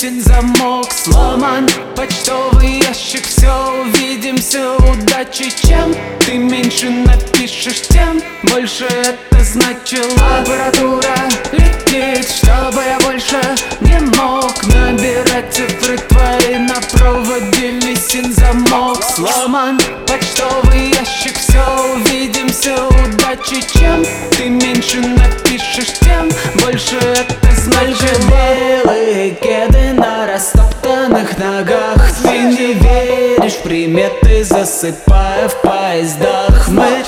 висит замок сломан. Почтовый ящик, все, увидимся, удачи. Чем ты меньше напишешь, тем больше это значило. Аппаратура летит, чтобы я больше не мог набирать цифры твои. На проводе висит замок сломан. Почтовый ящик, все, увидимся, удачи. Чем ты меньше напишешь, тем больше это значило. Белые кеды на растоптанных ногах. Ты не веришь в приметы, засыпая в поездах. Мы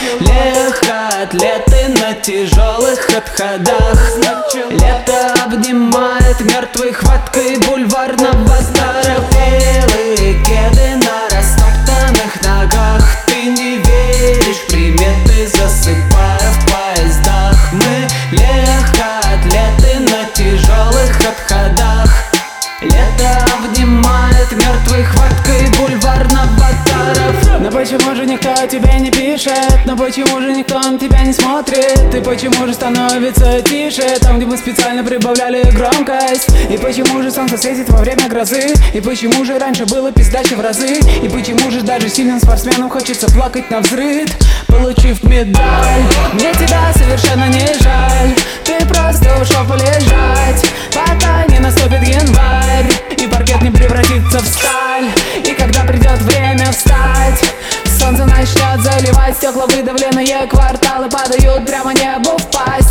легкоатлеты на тяжелых отходах. Лето обнимает мертвой хваткой бульварного стара. Белые кеды на растоптанных ногах. Ты не веришь в приметы, засыпая в поездах. Мы легкоатлеты на тяжелых отходах. Лето обнимает мертвой хваткой бульварного таров. Но почему же никто тебе не пишет? Но почему же никто на тебя не смотрит? И почему же становится тише там, где мы специально прибавляли громкость? И почему же солнце светит во время грозы? И почему же раньше было пиздаче в разы? И почему же даже сильным спортсменам хочется плакать навзрыд, получив медаль? Мне тебя совершенно не жаль. Ты просто ушел полежать, пока не наступит январь и паркет не превратится в сталь. И когда придет время встать, солнце начнет заливать стекла, выдавленные кварталы падают прямо небу в пасть.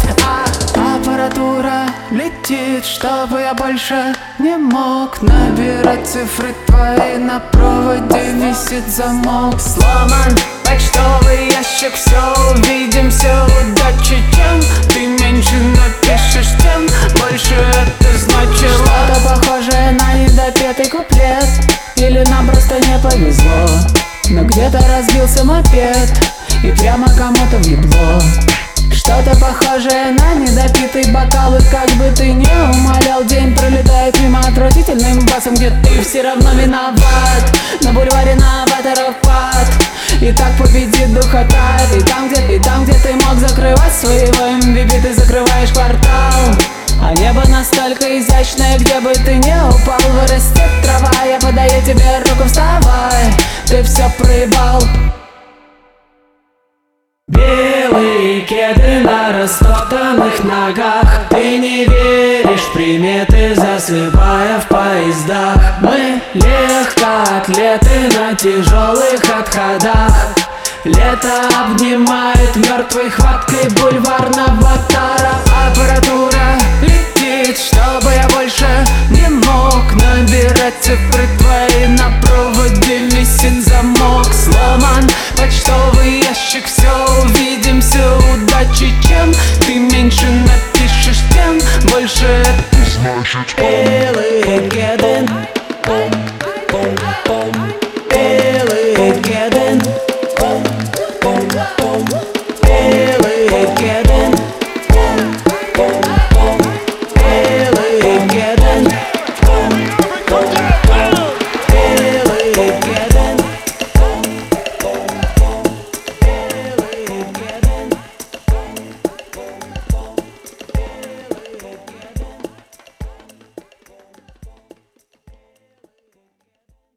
Аппаратура летит, чтобы я больше не мог набирать цифры твои. На проводе висит замок сломан. Почтовый ящик, все, увидимся, удачи. Чем ты меньше напишешь, тем больше это значило. Что-то похожее на недопетый куплет, или нам просто не повезло, но где-то разбился мопед и прямо кому-то въебло. Что-то похожее на недопитый бокал. И как бы ты не умолял, день пролетает мимо отвратительным басом, где ты все равно виноват. На бульваре новаторов пад, и так победит духота. И там, где ты мог закрывать своего MVP, ты закрываешь квартал. А небо настолько изящное, где бы ты не упал, вырастет трава. Я подаю тебе руку, вставай, ты все проебал. Белые кеды на растоптанных ногах. Ты не веришь в приметы, засыпая в поездах. Мы легкоатлеты на тяжелых отходах. Лето обнимает мертвой хваткой бульварного тара. Аппаратура летит, чтобы я больше не мог набирать цифры твои. На проводе висит замок сломан. Почтовый ящик, все, увидимся, удачи. Чем ты меньше напишешь, тем больше это значит.